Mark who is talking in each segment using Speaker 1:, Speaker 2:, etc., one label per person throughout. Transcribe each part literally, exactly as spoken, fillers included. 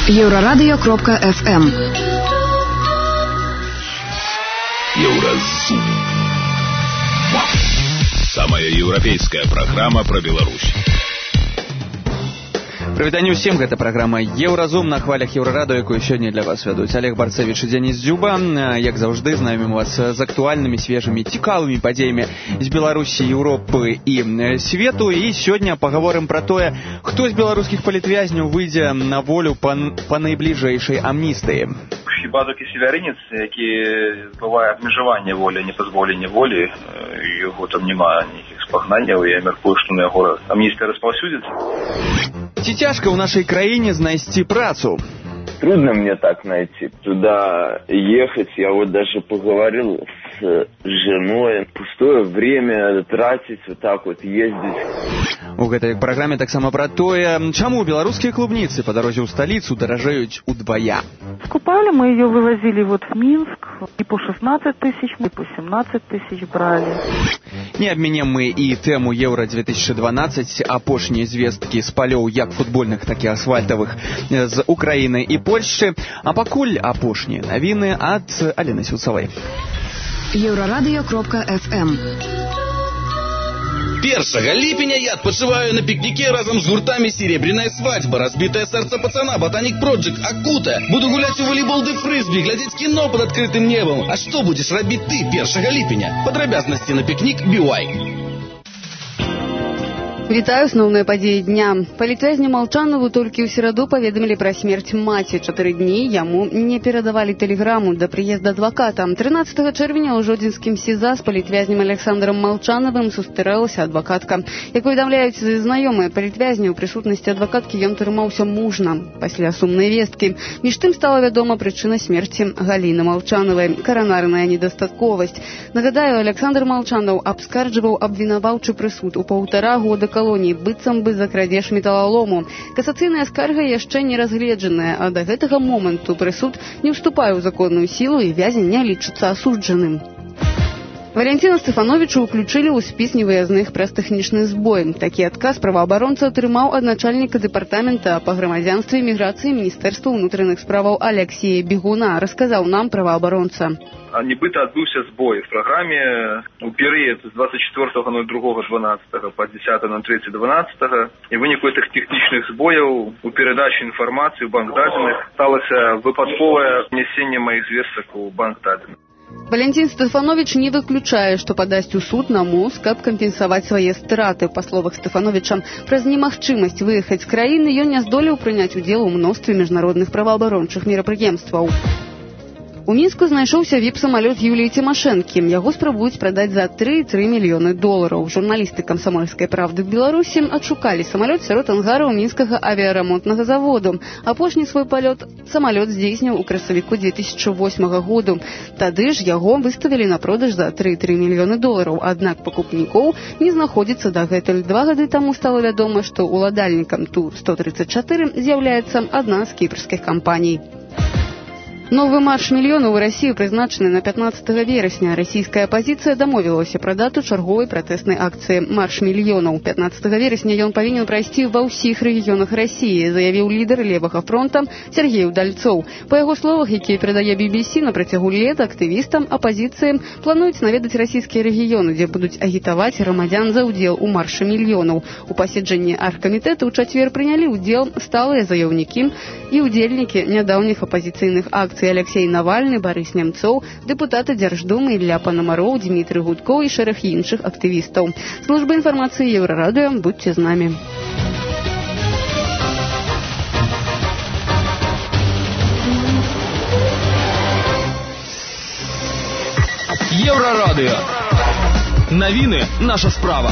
Speaker 1: Еврорадио кропка эф эм.
Speaker 2: Евразум. Самая европейская программа про Беларусь.
Speaker 3: Прывітанне ўсім, гэта праграма Еўразум на хвалях Еўрарадыо, якую сёння для вас вядуць Олег Барцевіч і Дзеніс Дзюба. Як заўжды, знаёмім вас з актуальнымі, свежымі, цікавымі падзеямі з Беларусі, Еўропы і свету. І сёння пагаворым пра тое, хто з беларускіх палітвязняў выйдзе на волю па, па найбліжэйшай амністыі.
Speaker 4: Хіба такі севярынец, які бывае абмежаванне волі, непазволенне волі, яго там няма ніякіх спагнанняў, я мяркую, што на яго амністыя распаўсюдзіцца.
Speaker 3: Ці цяжка ў нашай краіне знайсці працу?
Speaker 5: Трудно мне так найти. Туда ехать, я вот даже поговорил с женой. Пустое время тратить, вот так вот ездить.
Speaker 3: У гэтай праграме таксама пра тое, чаму беларускія клубніцы па дарозе ў сталіцу даражэюць удвая.
Speaker 6: Скупали мы ее, вывозили вот в Минск, и по шестнадцать тысяч, и по семнадцать тысяч брали.
Speaker 3: Не абмінем мы і тэму Еўра две тысячи дванадцать, апошнія звесткі з палёў як футбольных, так і асфальтавых з Украіны і Польшчы, а пакуль апошнія навіны ад Аліны Сюцавай.
Speaker 1: Еврорадио кропка эф эм.
Speaker 7: першага ліпеня я адпачываю на пікніке разам з гуртамі «Серебряная свадьба», «Разбитое сердце пацана», «Ботаник Проджект», «Акута». Буду гуляць у волейбол ды фрызбі, глядзець кіно пад адкрытым небам. А што будзеш рабіць ты першага ліпеня? Падрабязнасці на пікнік би уай.
Speaker 8: Вітаю, асноўныя падзеі дня. Палітвязню Малчанову толькі ў сераду паведамілі пра смерць маці. Чатыры дні яму не перадавалі тэлеграму да прыезда адваката. трынаццатага чэрвеня ў жодзінскім СІЗА з палітвязнем Александром Малчановым сустрэлася адвакатка. Як паведамляюць знаёмыя палітвязня, у прысутнасці адвакаткі ён трымаўся мужна. Пасля сумнай весткі. Між тым стала вядома прычына смерці Галіны Малчановай – каранарная недастатковасць. Нагадаю, Александр Малчанов абскарджваў абвінаваўчы прысуд у паўтара года калоніі, быццам бы за крадзеж металалому. Касацыйная скарга яшчэ не разгледжаная, а да гэтага моманту прысуд не ўступае ў законную сілу і вязень не лічыцца асуджаным. Валентина Стефановичу уключили ў спіс невыязных праз тэхнічны збой. Такі адказ праваабаронца атрымаў ад начальніка дэпартамента па грамадзянстве і міграцыі Міністэрства ўнутраных справаў Алексея Бегуна, расказаў нам праваабаронца.
Speaker 4: Нібыта адбыўся збой в праграме у перыяд з двадцать четвёртага ноль другога дванаццатага па дзесятае ноль трэцяе дванаццатага. І выніку гэтых тэхнічных збояў у перадачы інфармацыі ў банк дадзеных сталася выпадковае внесенне маіх звестак у банк дадзеных.
Speaker 8: Валентин Стефанович не выключае, што падасць у суд на МОЗ, каб кампенсаваць свае страты. Па словах Стефановича, праз немагчымасць выехаць з краіны ён не здолеў прыняць удзел у мностве міжнародных праваабарончых мерапрыемстваў. У Мінску знайшоўся віп-самалёт Юліі Цімашэнкі. Яго спрабуюць прадаць за тры цэлых тры мільёны долараў. Журналісты «Камсамольскай правды» в Беларусі адшукалі самалёт сярод ангараў мінскага авіярамонтнага заводу. Апошні свой палёт самалёт здзейсніў у красавіку две тысячи восьмага году. Тады ж яго выставілі на продаж за тры цэлых тры мільёны долараў. Аднак пакупнікоў не знаходзіцца дагэтуль. Два гады таму стала вядома, што уладальнікам Ту сто тридцать чатыры з'яўляецца адна з кіпрскіх кампаній. Новы марш мільёнаў у Расію прызначаны на пятнаццатага верасня. Расійская апазіцыя дамовілася пра дату чарговай пратэснай акцыі «Марш мільёнаў». пятнаццатага верасня ён павінен прайсці ва ўсіх рэгіёнах Расіі, заявіў лідар левага фронта Сергей Удальцоў. Па яго словах, якія перадае би би си, на працягу лета актывістам апазіцыі плануюць наведаць расійскія рэгіёны, дзе будуць агітаваць грамадзян за ўдзел у маршы мільёнаў. У паседжанні аргкамітэта ў чацвер прынялі ўдзел сталыя заяўнікі і ўдзельнікі нядаўніх апазіцыйных акцый Алексей Навальны, Барыс Нямцоў, дэпутаты Дзярждумы Ілля Панамароў, Дмітрый Гудкоў і шэраг іншых актывістаў. Служба інфармацыі Еўрарадыо, будьце з намі.
Speaker 7: Еўрарадыо. Навіны – наша справа.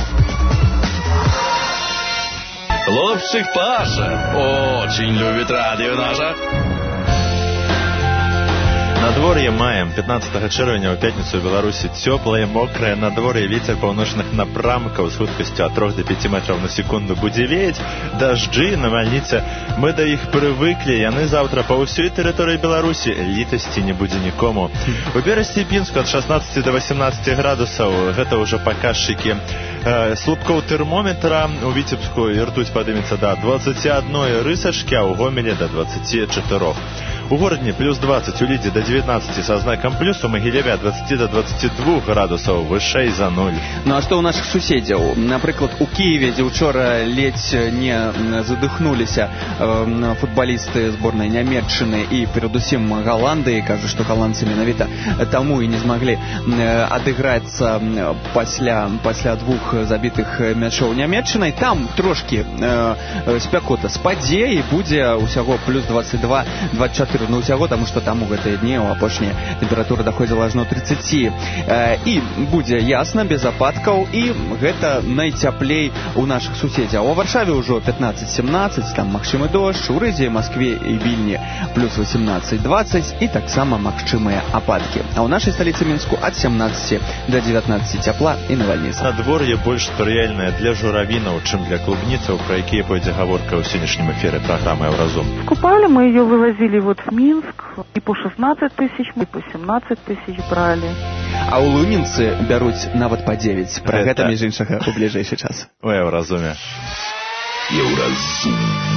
Speaker 7: Хлопчик Паша очень любит радио наше. На
Speaker 9: Надвор'е маем. пятнадцатого чэрвеня ў пятніцу ў Беларусі цёплае, мокрае надвор'е, вецер паўночных напрамкаў з хуткасцю ад трох да пяці метраў на секунду будзе веяць. Дажджы, навальніцы, мы да іх прывыклі, яны заўтра па ўсёй тэрыторыі Беларусі, літасці не будзе нікому. У Берасці-Пінску ад шаснаццаці да васемнаццаці градусаў, гэта ўжо паказчыкі э, слупкоў тэрмометра. У Віцебску іртуць падымецца да дваццаці адной рысачкі, а ў Гомеле да дваццаці чатырох. У Городні плюс двадцать, у Лідзе до девятнадцати со знаком плюс, у Магілеве ад дваццаці до дваццаці двух градусаў, вышэй за нуль.
Speaker 3: Ну а што ў нашых суседзяў? Напрыклад, у Кіеве, дзе ўчора ледзь не задыхнуліся э, футбалісты зборнай Нямецчыны і перадусім Галандыі, кажу, што галандцы менавіта таму і не змаглі э, адыграцца пасля, пасля двух забітых мячоў Нямецчынай. Там трошкі э, спякота спадзе і будзе ўсяго плюс двадцать два — двадцать четыре. Ну, усяго, таму што там у гэтыя дні ў апошнія тэмпература даходзіла ажно тридцаці. Э, і будзе ясна, без ападкаў, і гэта найцяплей у нашых суседзяў. У Варшаве ўжо пятнадцать семнадцать, там магчымы дождж, у Рызе, Маскве і Вільні плюс восемнадцать двадцать і таксама магчымыя ападкі. А ў нашай сталіцы Мінску ад семнадцаці до девятнадцаці цяпла і навальніца.
Speaker 9: Надвор'е больш спрыяльнае для журавінаў, чым для клубніцаў, пра якія пойдзе гаворка ў сённяшнім эфіры праграмы «Еўразум».
Speaker 6: Скупали, мы ее вывозили вот в Минск, и по шестнадцать тысяч, и по семнадцать тысяч брали.
Speaker 3: А ў Лунінцы бяруць нават па дзевяць. Пра гэта, між іншага, у бліжэйшы час.
Speaker 9: У Еўразуме.
Speaker 2: Еўразум.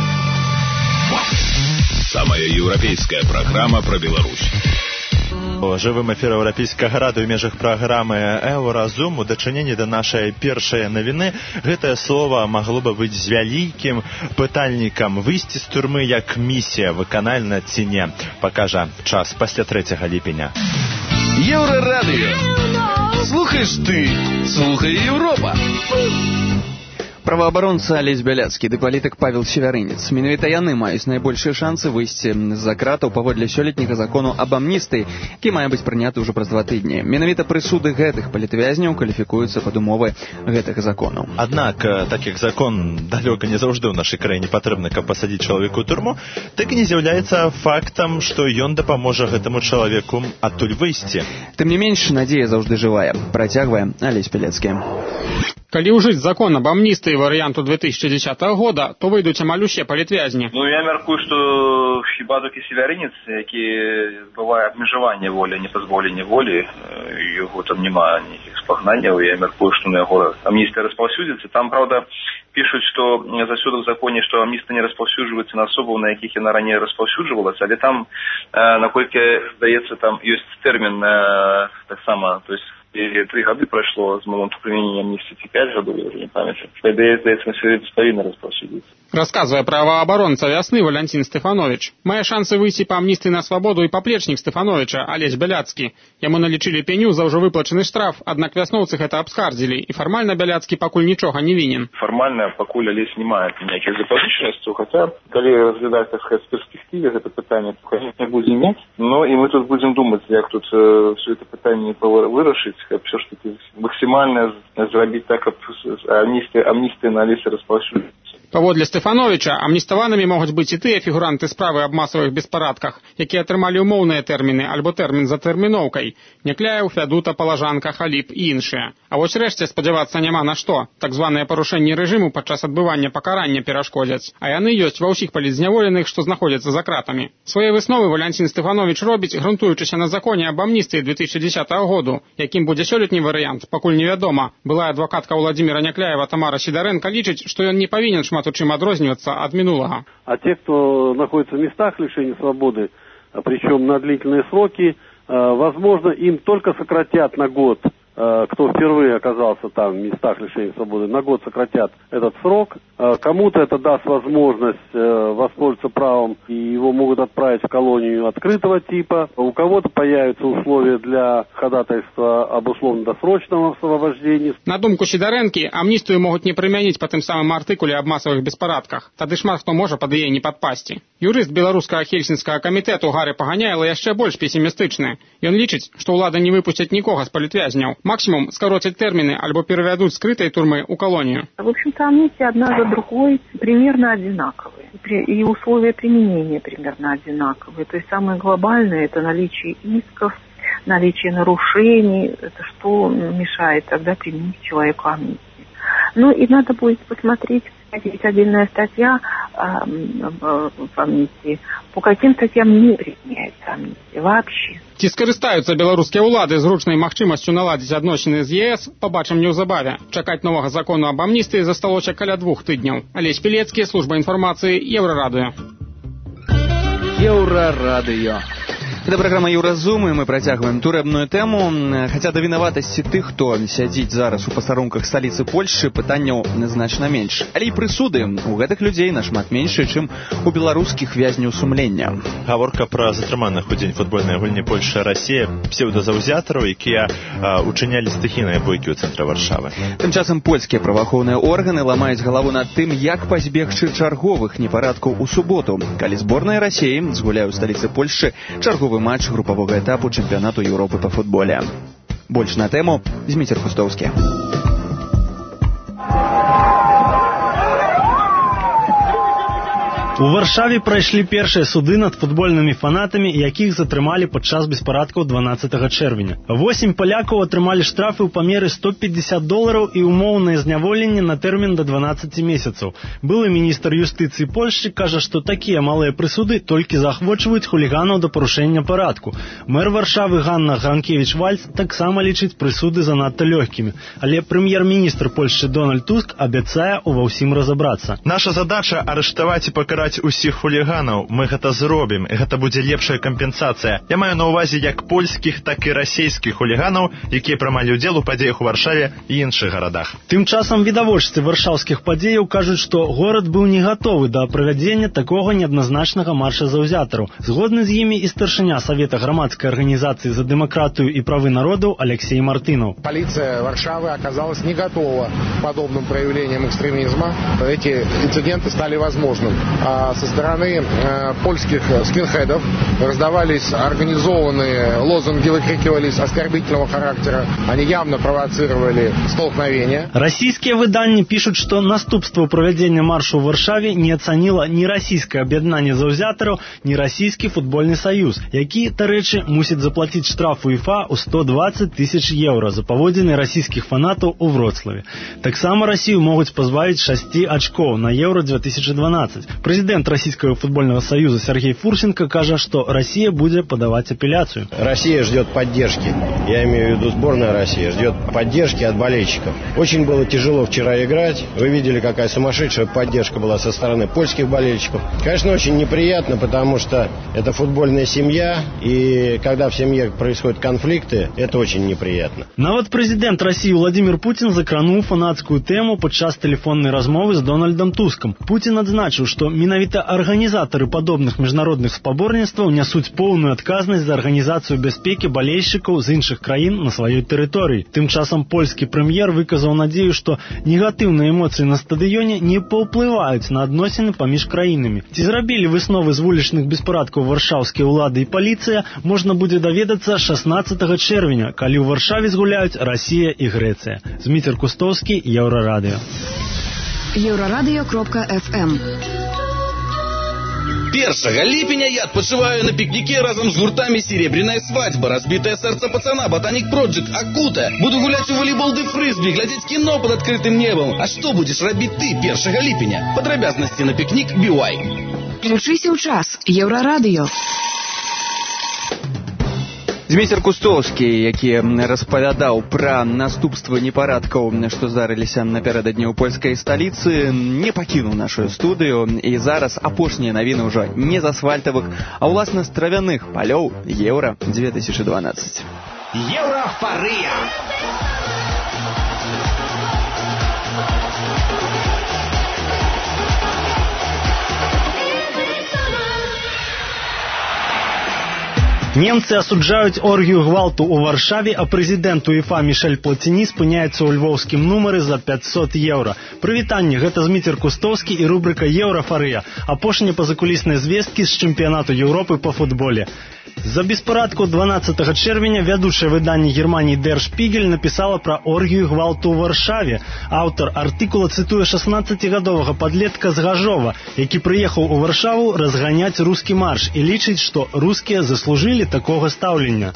Speaker 2: Самая еўрапейская праграма пра Беларусь.
Speaker 9: У жывым эфіры еўрапейскага рада ў межах праграмы «Еўразум» у дачыненні да нашай першай навіны гэтае слова магло бы быць з вялікім пытальнікам. Выйсці з турмы як місія выканальна ці не, пакажа час пасля трэцяга ліпеня.
Speaker 7: Еўрарадыё. Слухаеш ты, слухай Еўропа.
Speaker 3: Праваабаронца Алесь Бяляцкі ды палітык Павел Севярынец. Менавіта яны маюць найбольшыя шансы выйсці з-за кратаў паводле сёлетняга закону аб амністыі, які мае быць прыняты ўжо праз два тыдні. Менавіта прысуды гэтых палітвязняў кваліфікуюцца пад умовы гэтага закону.
Speaker 9: Аднак, так як закон далёка не заўжды ў нашай краіне патрэбны, каб пасадзіць чалавеку ў турму, так і не з'яўляецца фактам, што ён дапаможа гэтаму чалавеку адтуль выйсці.
Speaker 3: Тым не менш, надзея заўжды жывая. Працягвае Алесь Бяляцкі.
Speaker 10: Калі ўжыць закон аб амністыі варыянту две тысячи десятого года, то выйдуць амаль усе палітвязні.
Speaker 4: Ну, я мяркую, што хіба толькі Севярынец, які бывае абмежаванне волі, не пазволенне волі, яго там няма ніякіх спагнанняў, я мяркую, што на яго амністыя распаўсюдзіцца. Там, правда, пишут, что заўсёды в законе, что амністыя не распаўсюджваецца на асобаў, на якіх яна раней распаўсюджвалася, але там, э, наколькі здаецца, там ёсць тэрмін э, таксама, то есть или три гады пройшло с момента применения амнистии, пять годов, я уже не памятаю. По идее, здаецца, на сёння павінна распаўсюдзіцца.
Speaker 10: Расказвае праваабаронца вясны Валянцін Стэфанович. Мае шансы выйсці па амністыі на свабоду і паплечнік Стэфановича, Алесь Бяляцкі. Яму налічылі пеню за ўжо выплачаны штраф, аднак вясноўцы гэта абскардзілі, і фармальна Бяляцкі пакуль нічога не вінен.
Speaker 4: Фармальна пакуль Алесь не мае ніякіх запазычнасцяў, хаця, калі разглядаць, так сказаць, в перспектыве гэта пытанне, то, конечно, будзе мець. Ну, і мы тут будзем думаць, як тут э, все это пытанне вырашыць, каб все ж таки максимально зрабіць так, каб амністыя, амністыя на Алесе распаўсюдзіцца.
Speaker 10: Паводле Стэфановича, амніставанымі могуць быць і тыя фігуранты справы аб масавых беспарадках, якія атрымалі умоўныя тэрміны альбо тэрмін за тэрміноўкай. Някляеў, Фядута, Палажанка, Халіп і іншыя. А вось рэшце спадзявацца няма на што. Так званыя парушэнні рэжыму падчас адбывання пакарання перашкодзяць. А яны ёсць ва ўсіх палітзняволеных, што знаходзяцца за кратамі. Свае высновы Валянцін Стэфанович робіць, грунтуючыся на законе аб амністыі две тысячи десятого году, якім будзе сёлетні варыянт, пакуль невядома. Былая адвакатка Владимира Някляева Тамара Сидоренко лічыць, што ён не павінен шмат у чым адрознівацца ад мінулага.
Speaker 11: А те, кто находится в местах лишения свободы, причем на длительные сроки, возможно, им только сократят на год, кто впервые оказался там в местах лишения свободы, на год сократят этот срок. Кому-то это даст возможность воспользоваться правом, и его могут отправить в колонию открытого типа. У кого-то появятся условия для ходатайства об условно-досрочном освобождении.
Speaker 10: На думку Сидоренкі, амністыю могуць не прымяніць па тым самым артыкуле аб масавых беспарадках. Тады шмат хто можа пад яе не падпасці. Юрыст беларускага хельсінскага камітэту Гары Паганяйла яшчэ больш песімістычны. Ён лічыць, што ўлада не выпусцяць нікога з палітвязняў. Максімум скароцяць тэрміны альбо перавядуць з скрытай турмы ў колонию.
Speaker 12: В общем-то, амнистия одна за другой примерно одинаковые. И условия применения примерно одинаковые. То есть самое глобальное – это наличие исков, наличие нарушений. Это что мешает тогда применить человеку амнистию. Ну и надо будет посмотреть, есть отдельная статья э, в амнистии, по каким статьям не применяется амнистия вообще.
Speaker 10: Ці скарыстаюцца беларускія ўлады зручнай магчымасцю наладзіць адносіны з ЕС, пабачым неўзабаве. Чакаць новага закону аб амністыі засталося каля двух тыдняў. Алесь Пілецкі, служба інфармацыі, Еўрарадыё.
Speaker 3: Еўрарадыё. Это программа «Еўразум», и мы працягваем туребную тему. Хаця да вінаватасці тых, хто сядзіць зараз у пастарунках сталіцы Польшчы, пытанняў значна менш. Але і прысуды у гэтых людзей нашмат меншыя, чым у беларускіх вязняў сумлення.
Speaker 9: Гаворка пра затрыманых у дзень футбольнай гульні Польша-Расія псеўдазаўзятараў, якія а, учынялі стыхійныя бойкі ў цэнтры Варшавы.
Speaker 3: Тым часам польскія праваахоўныя органы ламаюць галаву над тым, як пазбегчы чарговых непарадкаў у суботу, калі зборная Расіі згуляе ў сталіцы Польшчы чарговы матч групавога этапу чэмпіянату Еўропы па футболе. Больш на тэму Зміцер Кустоўскі.
Speaker 13: У Варшаве прайшлі першыя суды над футбольнымі фанатамі, якіх затрымалі падчас беспарадкаў дванаццатага чэрвеня. Восем палякаў атрымалі штрафы ў памеры сто пятьдесят долараў і умоўнае зняволенне на тэрмін да дванаццаці месяцаў. Былы міністр юстыцыі Польшчы кажа, што такія малыя прысуды толькі заахвочваюць хуліганаў да парушэння парадку. Мэр Варшавы Ганна Гранкевіч-Вальц таксама лічыць прысуды занадта лёгкімі, але прэм'ер-міністр Польшчы Дональд Туск абяцае ува ўсім разабрацца.
Speaker 9: Наша задача арыштаваць і пакараць усіх хуліганаў. Мы гэта зробім, і гэта будзе лепшая кампенсацыя. Я маю на ўвазе як польскіх, так і расійскіх хуліганаў, якія прымалі ўдзел у падзеях у Варшаве і іншых гарадах.
Speaker 13: Тым часам відавочцы варшаўскіх падзеяў кажуць, што горад быў не гатовы да правядзення такога неадназначнага марша заўзятараў. Згодны з імі і старшыня Савета грамадскай арганізацыі за дэмакратыю і правы народаў Алексей Мартынов.
Speaker 14: Полиция Варшавы оказалась не готова к подобным проявлениям экстремизма. Эти инциденты стали возможным. Со стороны э, польских скинхедов раздавались организованные лозунги, выкрикивались оскорбительного характера. Они явно провоцировали столкновения.
Speaker 13: Расійскія выданні пишут, что наступство проведения марша в Варшаве не оценило ни российское объединение заўзятараў, ни российский футбольный союз, які, та рэчы, мусит заплатить штраф УЕФА у сто двадцать тысяч евро за паводзіны российских фанатов у Вроцлаве. Таксама Россию могут позбавить шасти очков на Евро две тысячи двенадцать. Президент Российского футбольного союза Сергей Фурсенко кажет, что Россия будет подавать апелляцию.
Speaker 15: Россия ждет поддержки. Я имею в виду сборная России. Ждет поддержки от болельщиков. Очень было тяжело вчера играть. Вы видели, какая сумасшедшая поддержка была со стороны польских болельщиков. Конечно, очень неприятно, потому что это футбольная семья. И когда в семье происходят конфликты, это очень неприятно.
Speaker 13: Нават президент России Владимир Путин закранул фанатскую тему подчас телефонной размовы с Дональдом Туском. Путин отзначил, что менавіта арганізатары падобных міжнародных спаборніцтваў нясуць поўную адказнасць за арганізацыю бяспекі балельшчыкаў з іншых краін на сваёй тэрыторыі. Тым часам польскі прэм'ер выказаў надзею, што негатыўныя эмоцыі на стадыёне не паўплываюць на адносіны паміж краінамі. Ці зрабілі высновы з вулічных беспарадкаў варшаўскія ўлады і паліцыя, можна будзе даведацца шаснаццатага чэрвеня, калі ў Варшаве згуляюць Расія і Грэцыя. Зміцер Кустоўскі, Еўрарадыё.
Speaker 1: Еўрарадыё кропка эф эм.
Speaker 7: Першага ліпеня я адпачываю на пікніке разам з гуртамі «Серебряная свадьба», «Разбитое сердце пацана», «Ботаник Проджект», «Акута». Буду гуляць у волейбол ды фрызбі, глядзець кіно под адкрытым небам. А што будзеш рабіць ты першага ліпеня? Падрабязнасці на пікнік би уай.
Speaker 1: Включыся ў час. Еўрарадыё.
Speaker 3: Зміцер Кустоўскі, які распавядаў пра наступствы непарадкаў, што здарыліся напярэдадні ў польскай сталіцы, не пакінуў нашу студыю. І зараз апошнія навіны ўжо не з асфальтавых, а ўласна з травяных палёў Еўра две тысячи двенадцать.
Speaker 16: Еўрафарыя!
Speaker 13: Немцы осуджают оргию гвалту у Варшаве, а президент УЕФА Мишель Платини спыняется у львовским нумары за пятьсот евро. Привитание, это Змитер Кустовский и рубрика «Еўрафарыя». Апошнія пазакулісныя звесткі з чэмпіянату Еўропы по футболе. За беспарадку дванаццатага чэрвеня вядучае выданне Германии Der Spiegel написала про оргию гвалту у Варшаве. Аўтар артыкула цытуе шаснаццацігадовага падлетка з Гажова, які прыехаў у Варшаву разганяць рускі марш і лічыць, што рускія заслужылі такога стаўлення.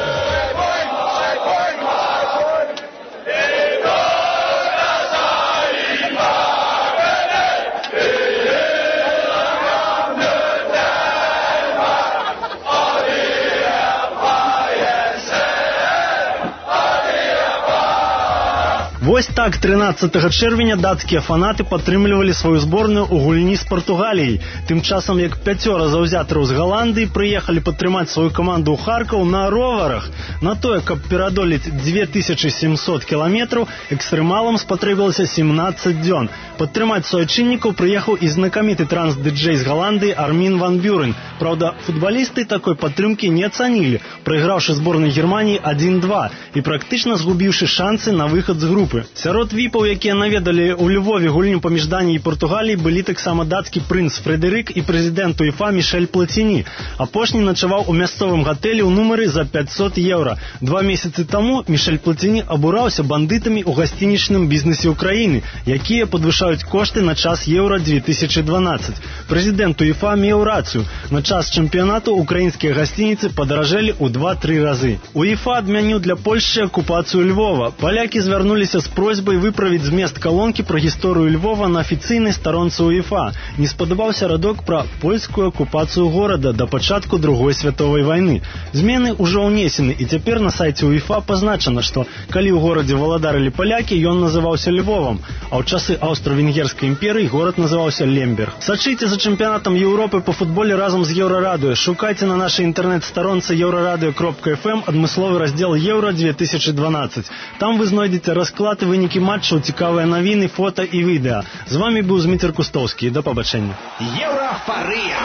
Speaker 13: Вось так трынаццатага чэрвеня дацкія фанаты падтрымлівалі сваю зборную ў гульні з Партугаліяй. Тым часам, як пяцёра заўзятараў з Галандыі прыехалі падтрымаць сваю каманду ў Харкаў на роварах. На тое, каб перадолець дзве тысячы сямсот кіламетраў, экстрэмалам спатрэбілася сямнаццаць дзён. Падтрымаць суайчыннікаў прыехаў і знакаміты транс-дыджэй з Галандыі Армін ван Бюрен. Праўда, футбалісты такой падтрымкі не ацанілі, прайграўшы зборнай Германіі адзін два і практычна згубіўшы шансы на выхад з групы. Сярод віпаў, якія наведалі ў Львове гульню паміж Даніяй і Партугаліяй, былі таксама дацкі прынц Фрэдэрык і прэзідэнт УЕФА Мішель Платіні. Апошні начаваў у мясцовым гатэлі ў нумары за пятьсот еўра. Два месяцы таму Мішель Платіні абураўся бандытамі ў гасцінічным бізнесе ўкраіны, якія падвышаюць кошты на час еўра две тысячи дванаццаць. Прэзідэнт УЕФА меў рацыю. На час чэмпіянату украінскія гасцініцы падаражэлі ў два-тры разы. УЕФА адмяніў для Польшчы акупацыю Львова. Палякі звярнуліся з просьбай выправіць змест калонкі пра гісторыю Львова на афіцыйнай старонцы УЕФА. Не спадабаўся радок пра польскую акупацыю горада да пачатку Другой святовай вайны. Змены ўжо ўнесены, і цяпер на сайце УЕФА пазначана, што калі ў горадзе валадарылі палякі, ён называўся Львовам, а ў часы Аўстра-Венгерскай імперыі горад называўся Лемберг. Сачыце за чэмпіянатам Еўропы па футболе разам з Еўрарадыё. Шукайце на нашай інтэрнэт-старонцы еўрарадыё кропка эф эм адмысловы раздзел Еўра две тысячи дванаццаць. Там вы знойдзеце расклад і вынікі матчаў, цікавыя навіны, фота і відэа. З вами быў Змітер Кустовскі. Да пабачэння.
Speaker 16: Еўрафарыя.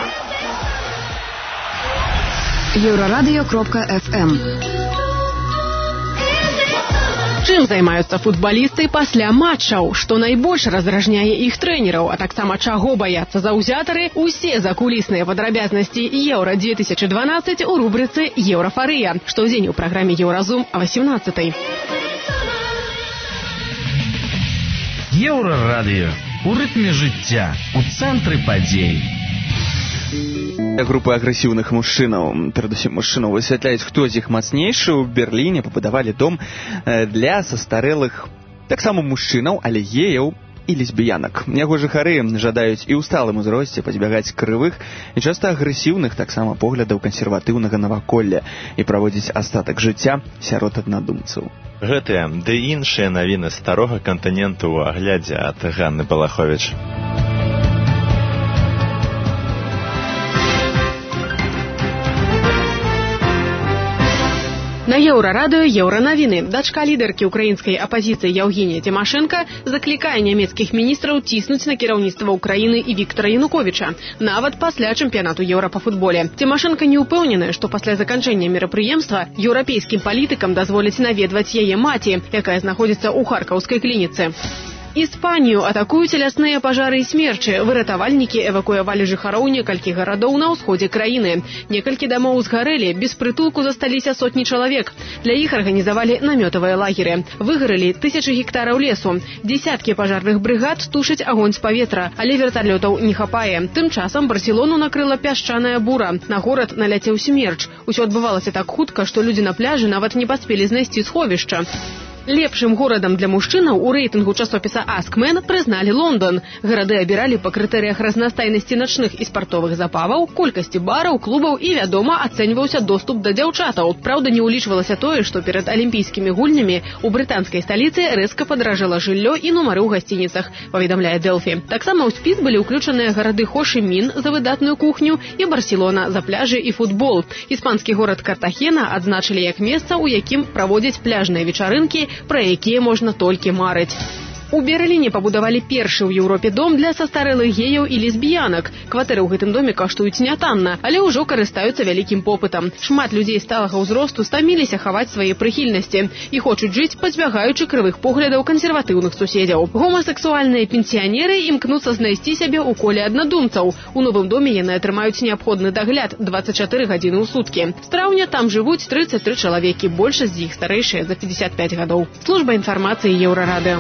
Speaker 1: еўрарадыё кропка эф эм.
Speaker 17: Чым займаюцца футбалісты пасля матчаў? Што найбольш раздражняе іх трэнераў, а таксама чаго баяцца заўзятары? Усе закулісныя падрабязнасці Еўра две тысячи дванаццаць у рубрыцы «Еўрафарыя». Штодзень у праграме «Еўразум» о восемнадцатой.
Speaker 16: Еўрарадыё. У рытме жыцця, у цэнтры падзей.
Speaker 3: Группы агрэсіўных мужчынаў, перадусім мужчынаў, высвятляюць, хто з іх мацнейшы. У Берліне пабудавалі дом для састарэлых таксама мужчынаў, але геяў і лесбіянак. Яго жыхары жадаюць і ў сталым узросце пазбягаць крывых і часта агрэсіўных таксама поглядаў кансерватыўнага наваколля і праводзіць астатак жыцця сярод аднадумцаў.
Speaker 9: Гэтыя ды іншыя навіны старога кантыненту ў аглядзе ад Ганны Балаховіч.
Speaker 17: На Еўрарадыё еўранавіны. Дачка лідэркі украінскай апазіцыі Яўгенія Цімашэнка заклікае нямецкіх міністраў ціснуць на кіраўніцтва ўкраіны і Віктара Януковіча, нават пасля чэмпіянату Еўра па футболе. Цімашэнка не ўпэўненая, што пасля заканчэння мерапрыемства еўрапейскім палітыкам дазволяць наведваць яе маці, якая знаходзіцца ў харкаўскай клініцы. Іспанію атакуюць лясныя пажары і смерчы. Выратавальнікі эвакуявалі жыхароў некалькіх гарадоў на ўсходзе краіны. Некалькі дамоў згарэлі, без прытулку засталіся сотні чалавек. Для іх арганізавалі намётавыя лагеры. Выгарэлі тысячы гектараў лесу. Дзесяткі пажарных брыгад тушаць агонь з паветра, але верталётаў не хапае. Тым часам Барселону накрыла пясчаная бура. На горад наляцеў смерч. Усё адбывалася так хутка, што людзі на пляжы нават не паспелі знайсці сховішча. Лепшым горадам для мужчынаў у рэйтынгу часопіса Askmen прызналі Лондон. Гарады абіралі па крытэрыях разнастайнасці начных і спартовых забаваў, колькасці бараў, клубаў і, вядома, ацэньваўся доступ да дзяўчатаў. Праўда, не ўлічвалася тое, што перад алімпійскімі гульнямі у брытанскай сталіцы рэзка падаражэла жыллё і нумары ў гасцініцах, паведамляе Дэлфі. Таксама ў спіс былі ўключаныя гарады Хошимін за выдатную кухню і Барселона за пляжы і футбол. Іспанскі горад Картахена адзначылі як месца, у якім праводзяць пляжныя вечарынкі, пра якія можна толькі марыць. У Берліне пабудавалі першы ў Еўропе дом для састарэлых геяў і лесбіянак. Кватэры ў гэтым доме каштуюць нятанна, але ўжо карыстаюцца вялікім попытам. Шмат людзей сталага ўзросту стаміліся хаваць свае прыхільнасці і хочуць жыць, пазбягаючы крывых поглядаў кансерватыўных суседзяў. Гомасексуальныя пенсіянеры імкнуцца знайсці сябе ў коле аднадумцаў. У новым доме яны атрымаюць неабходны дагляд дваццаць чатыры гадзіны ў суткі. З траўня там жывуць трыццаць тры чалавекі, большасць з іх старэйшыя за пятьдесят пять гадоў. Служба інфармацыі Еўрарадыё.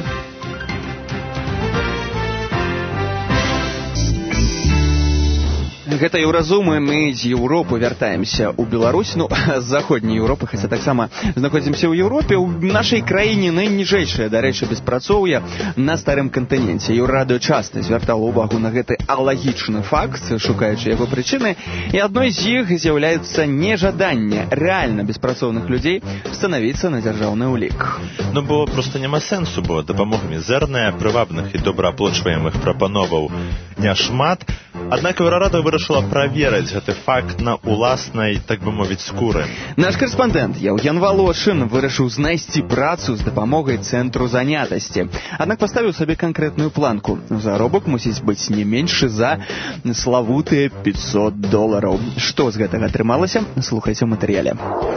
Speaker 3: Гэта Еўразум, і мы з Еўропы вяртаемся ў Беларусь, ну, з заходняй Еўропы, хаця таксама знаходзімся ў Еўропе. У нашай краіне найніжэйшае, дарэчы, беспрацоўе на старым кантыненце. Еўрарадыё часта звяртала ўвагу на гэты алагічны факт, шукаючы яго прычыны, і адной з іх з'яўляецца нежаданне рэальна беспрацоўных людзей станавіцца на дзяржаўны ўлік.
Speaker 9: Ну, бо проста няма сэнсу, бо дапамога мізэрная, прывабных і добрааплочваемых прапановаў няшмат. Аднак Еўрарадыё вырашыла праверыць гэты факт на уласнай, так бы мовіць, скуры.
Speaker 3: Наш карэспандэнт Яўген Валошын вырашыў знайсці працу з дапамогай цэнтру занятасці. Аднак паставіў сабе канкрэтную планку. Заробак мусіць быць не меншы за славутыя пятьсот долараў. Што з гэтага атрымалася? Слухайце ў матэрыяле.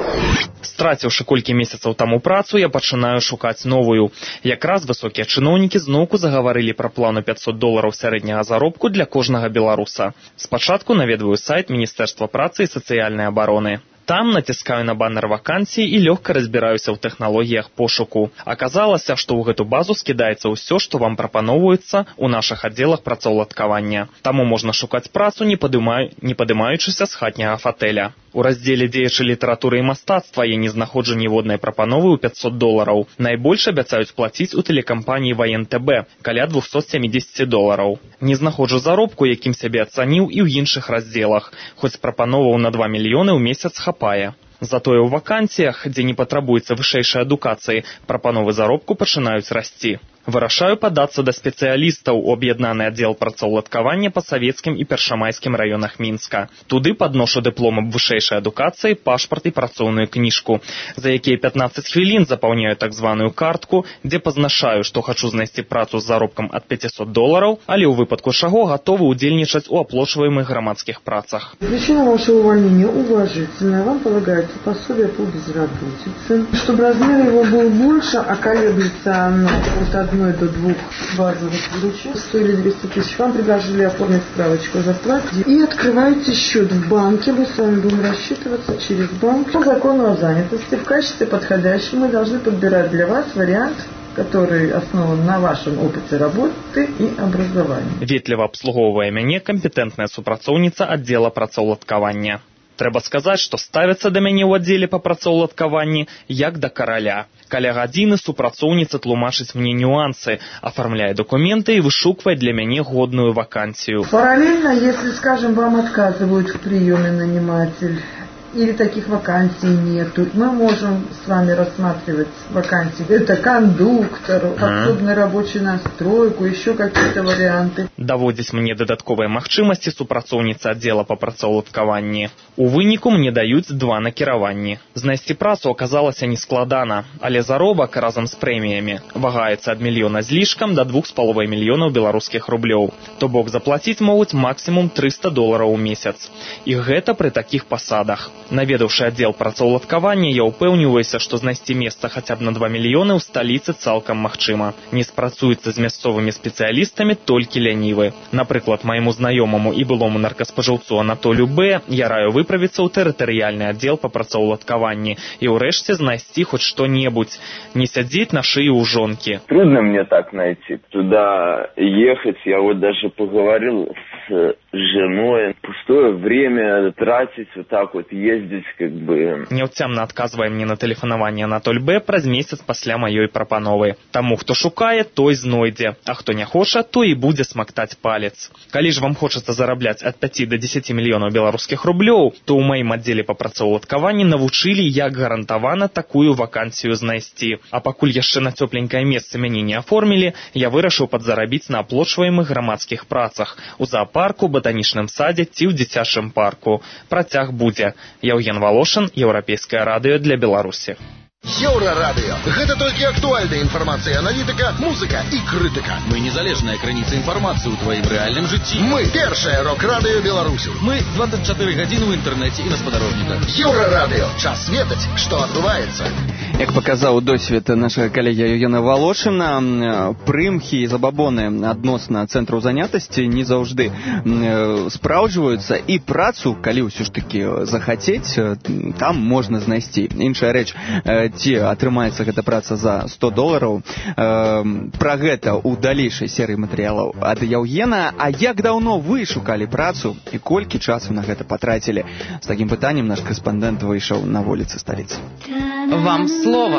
Speaker 18: Страціўшы колькі месяцаў таму працу, я пачынаю шукаць новую. Якраз высокія чыноўнікі зноўку загаварылі пра плану пятьсот долараў сярэдняга заробку для кожнага беларуса. Спачатку наведваю сайт Міністэрства працы і сацыяльнай абароны. Там націскаю на баннер вакансій і лёгка разбіраюся ў тэхналогіях пошуку. Аказалася, што ў гэту базу скідаецца ўсё, што вам прапаноўваецца ў нашых аддзелах працаўладкавання. Таму можна шукаць працу, не падымаю, не падымаючыся з хатняга фатэля. У раздзеле дзеячы літаратуры і мастацтва я не знаходжу ніводнай прапановы ў пятьсот долараў. Найбольш абяцаюць плаціць у тэлекампаніі ВНТБ, каля двухсот семидесяти долараў. Не знаходжу заробку, якім сябе ацаніў і ў іншых раздзелах, хоць прапановаў на два мільёны ў месяц хапае. Затое ў вакансіях, дзе не патрабуецца вышэйшай адукацыі, прапановы заробку пачынаюць расці. Вырашаю падацца да спецыялістаў у аб'яднаны аддзел працаўладкавання па савецкім і першамайскім раёнах Мінска. Туды падношу дыплом аб вышэйшай адукацыі, пашпарт і працоўную кніжку, за якія пятнадцать хвілін запаўняю так званую картку, дзе пазначаю, што хачу знайсці працу з заробкам ад пятьсот долараў, але ў выпадку чаго гатовы удзельнічаць у аплочваемых грамадскіх працах.
Speaker 19: Причина вашего увольнения уважительная. Вам полагается пособие по безработице. Чтобы размер его был больше, а колеблется оно от одной до двух базовых величин, стоили двести тысяч. Вам предложили оформить справочку о зарплате и открываете счет в банке. Мы с вами будем рассчитываться через банк. По закону о занятости в качестве подходящего мы должны подбирать для вас вариант, который основан на вашем опыте работы и образования.
Speaker 18: Ветліва абслугоўвае мяне кампетэнтная супрацоўніца аддзела працаўладкавання. Трэба сказаць, што ставяцца да мяне ў аддзеле па працаўладкаванні як да караля. Каля гадзіны супрацоўніца тлумачыць мне нюансы, афармляе документы и вышуквае для мяне годную вакансію.
Speaker 19: Параллельно, если, скажем, вам отказывают в приеме наниматель, или таких вакансий нету, мы можем с вами рассматривать вакансии. Это кондуктор, подсобный рабочий настройку, еще какие-то варианты.
Speaker 18: Даводзіць мне дадатковыя магчымасці супрацоўніца аддзела па працаўладкаванні. У выніку мне даюць два накіраванні. Знайсці працу аказалася нескладана, але заробак разам з прэміямі вагаецца ад мільёна з лішкам да двух з паловай мільёнаў беларускіх рублёў. То бок заплаціць могуць максімум триста долараў у месяц. І гэта пры такіх пасадах. Наведаўшы аддзел працаўладкавання, я ўпэўніваюся, што знайсці месца хаця б на два мільёны ў сталіцы цалкам магчыма. Не спрацуецца з мясцовымі спецыялістамі толькі лянівы. Напрыклад, майму знаёмаму і былому наркаспажыўцу Анатолію Б. я раю выправіцца ў тэрытарыяльны аддзел па працаўладкаванні і ўрэшце знайсці хоць што-небудзь, не сядзець на шыі ў жонкі.
Speaker 5: Трудно мне так найти. Туда ехать, я вот даже поговорил с женой. Пустое время тратить, вот так вот ездить, как бы...
Speaker 18: Няўцямна адказвае мне на тэлефанаванне Анатоль Б. праз месяц пасля маёй прапановы. Таму, хто шукае, той знойдзе, а хто не хоча, то і будзе смактаць палец. Калі ж вам хочацца зарабляць ад пяти до десяти мільёнаў беларускіх рублёў, то ў маім аддзеле па працаўладкаванні навучылі, як гарантавана такую вакансію знайсці. А пакуль яшчэ на цёпленькае месца мяне не аформілі, я вырашыў падзарабіць на аплочваемых грамадскіх працах у зоапарку, ботанічным садзе ці ў дзіцячым парку. Працяг будзе. Яўген Валошын, Еўрапейскае радыё для Беларусі.
Speaker 20: Еўрарадыё. Гэта толькі актуальная інфармацыя, аналітыка, музыка і крытыка.
Speaker 7: Мы незалежная крыніца інфармацыі ў тваім рэальным жыцці.
Speaker 20: Мы першае рок-радыё Беларусі.
Speaker 7: Мы двадцать четыре гадзіны ў інтэрнэце і на спадарожніках.
Speaker 20: Еўрарадыё. Час ведаць, што адбываецца.
Speaker 3: Як паказаў досвед нашага калегі Евгена Волошина, прымхі і забабоны адносна цэнтраў занятасці не заўжды спраўджваюцца, і працу, калі ўсё ж такі захацець, там можна знайсці. Іншая рэч, ці атрымаецца гэта праца за сто долараў. Пра гэта ў далейшай серыі матэрыялаў ад Евгена. А як даўно вы шукалі працу і колькі часу на гэта патрацілі? З такім пытаннем наш корэспандэнт выйшаў на вуліцы сталіцы.
Speaker 21: Вам слово.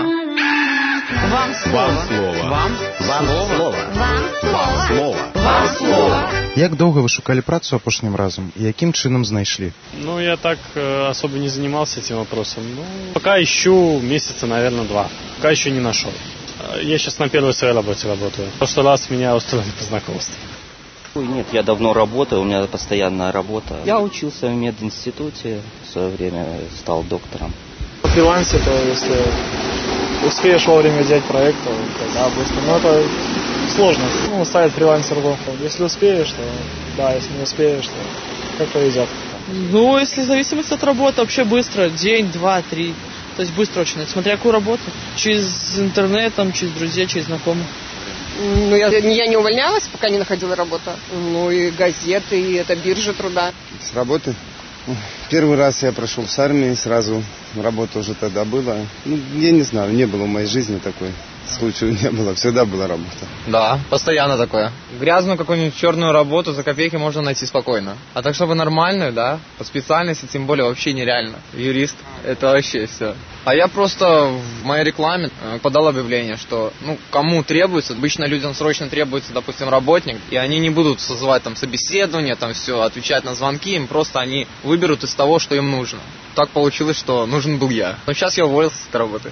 Speaker 21: Вам слово.
Speaker 9: Вам слово.
Speaker 21: Вам слово.
Speaker 20: Вам слово.
Speaker 21: Вам слово.
Speaker 22: Як доўга вы шукалі працу апошнім разам і якім чынам знайшлі?
Speaker 23: Ну, я так э, особо не занимался этим вопросом. Ну, пока ищу месяца, наверное, два. Пока еще не нашел. Я сейчас на первой своей работе работаю. В прошлый раз меня устроили по знакомству.
Speaker 24: Нет, я давно работаю, у меня постоянная работа. Я учился в мединституте, в свое время стал доктором.
Speaker 25: На фрилансе, то если успеешь вовремя взять проект, то да, быстро. Но это сложно. Ну, сайт фрилансер точка ком. Если успеешь, то да, если не успеешь, то как повезет.
Speaker 26: Ну, если в зависимости от работы, вообще быстро. День, два, три. То есть быстро очень. Смотря какую работу. Через интернет, там, через друзей, через знакомых.
Speaker 27: Ну, я, я не увольнялась, пока не находила работу. Ну, и газеты, и это биржа труда.
Speaker 28: С работы? Первый раз я прошел с армии, сразу работа уже тогда была. Ну, я не знаю, не было в моей жизни такой. Случая не было, всегда была работа.
Speaker 29: Да, постоянно такое. Грязную какую-нибудь черную работу за копейки можно найти спокойно. А так, чтобы нормальную, да, по специальности, тем более, вообще нереально. Юрист, это вообще все. А я просто в моей рекламе подал объявление, что, ну, кому требуется, обычно людям срочно требуется, допустим, работник, и они не будут созывать там собеседование, там все, отвечать на звонки, им просто они выберут из того, что им нужно. Так получилось, что нужен был я. Но сейчас я уволился с этой работы.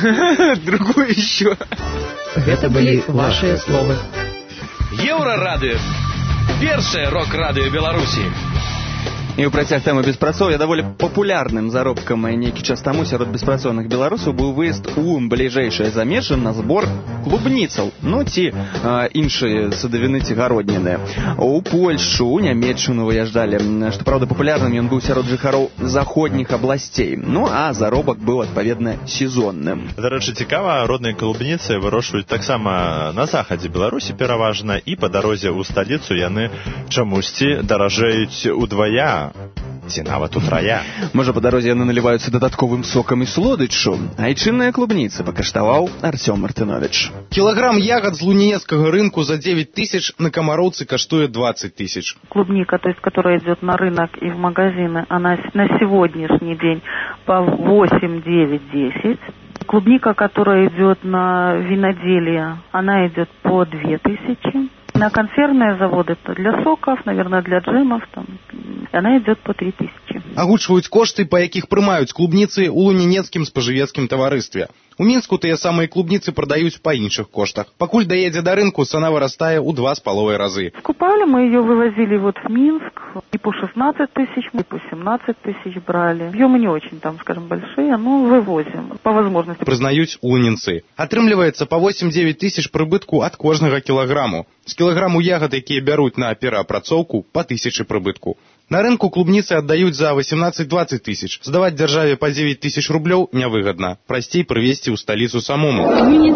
Speaker 29: Другую еще.
Speaker 21: Это были ваши слова.
Speaker 7: Еўрарадыё. Першае рок-радыё Беларусі.
Speaker 3: І ў працяг тэмы беспрацоўя даволі папулярным заробкам нейкі час таму сярод беспрацоўных беларусаў быў выезд у бліжэйшае замежжа на збор клубніцаў, ну ці а, іншыя садавіны ці гародніны. У Польшу, у Нямецчыну выязджалі. Што праўда, папулярным ён быў сярод жыхароў заходніх абласцей. Ну а заробак быў адпаведна сезонным.
Speaker 9: Дарэчы, цікава, родныя клубніцы вырошчваюць таксама на захадзе Беларусі пераважна, і па дарозе ў сталіцу яны чамусьці даражэюць удвая. Ці нават утрая.
Speaker 3: Можа, па дарозе яны наліваюцца дадатковым сокам і слодычу. Айчынныя клубніцы пакаштаваў Артём Мартынович.
Speaker 22: Кілограм ягод з лунінецкага рынку за девять тысяч на Комароўцы каштуе двадцать тысяч.
Speaker 6: Клубника, то есть, которая идет на рынок и в магазины, она на сегодняшний день по восемь, девять, десять. Клубника, которая идет на виноделие, она идет по две тысячи. На консервные заводы для соков, наверное, для джемов, там, она идет по три тысячи.
Speaker 22: Агучваюць кошты, па якіх прымаюць клубніцы ў лунінецкім спажывецкім таварыстве. У Мінску тыя самыя клубніцы прадаюць па іншых коштах. Пакуль даедзе да рынку, цана вырастае ў два з паловай разы.
Speaker 6: Скупали мы ее, вывозили вот в Минск, и по шестнадцать тысяч, и по семнадцать тысяч брали. Объемы не очень там, скажем, большие, но вывозим по возможности.
Speaker 22: Прызнаюць лунінцы. Атрымліваецца па восемь-девять тысяч прыбытку ад кожнага кілаграму. З кілаграму ягад, якія бяруць на пераапрацоўку, па тысячы прыбытку. На рынку клубніцы аддаюць за восемнадцать-двадцать тысяч. Здаваць дзяржаве па девять тысяч рублёў нявыгадна. Прасцей прывезці ў сталіцу самому.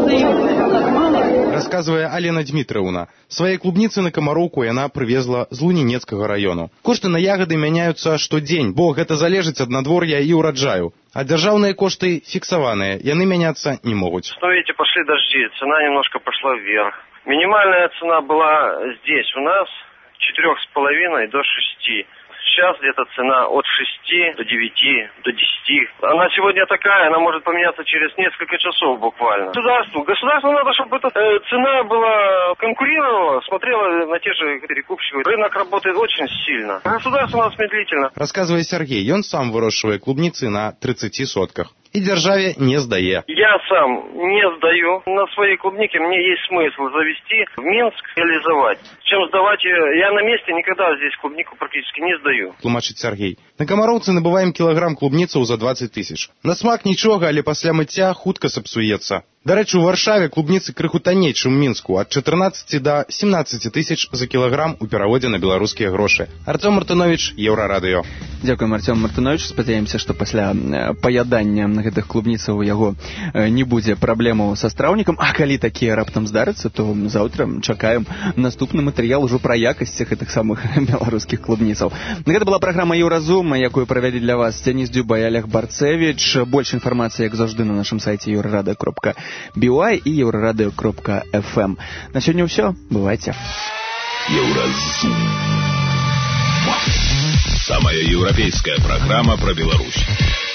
Speaker 22: Расказвае Алена Дмітрыўна. Свае клубніцы на Камароўку яна прывезла з лунінецкага раёну. Кошты на ягады мяняюцца штодзень, бо гэта залежыць ад надвор'я і ўраджаю. А дзяржаўныя кошты фіксаваныя, яны мяняцца не могуць.
Speaker 30: Что видите, пошли дожди, цена немножко пошла вверх. Минимальная цена была здесь у нас четырех с половиной до шести. Сейчас где-то цена от шести до девяти, до десяти. Она сегодня такая, она может поменяться через несколько часов буквально. Государству, государству надо, чтобы эта э, цена была конкурировала, смотрела на те же перекупщиков. Рынок работает очень сильно. Государство у нас медлительно.
Speaker 22: Расказвае Сергей, ён сам вырошчвае клубніцы на тридцати сотках. і дзяржаве не здае.
Speaker 30: Я сам не сдаю. На своей клубнике мне есть смысл завести в Минск, реализовать. Чем сдавать ее? Я на месте никогда здесь клубнику практически не сдаю.
Speaker 22: Тлумачыць Сергей. На Камароўцы набываем кілаграм клубніцаў за двадцать тысяч. На смак нічога, але пасля мыцця хутка сапсуецца. Дарэчы, у Варшаве клубніцы крыху танней, чым у Мінску, ад чатырнаццаці да семнаццаці тысяч за кілаграм у пераводзе на беларускія грошы. Артём Мартынович, Еўрарадыё.
Speaker 3: Дзякуем, Артём Мартынович. Спадзяемся, што пасля паядання гэтых клубніцаў у яго не будзе праблемаў са страўнікам. А калі такія раптам здарыцца, то заўтра чакаем наступны матэрыял ужо пра якасць гэтых самых беларускіх клубніцаў. Гэта была праграма Еўразум, якую правялі для вас Дзяніс Дзюба і Олег Барцевіч. Больш інфармацыі, як заўжды, на нашым сайце еўрарадыё кропка би ой і еўрарадыё кропка эф эм. На сёння ўсё. Бывайце.
Speaker 1: Еўразум. Самая еўрапейская программа про Беларусь.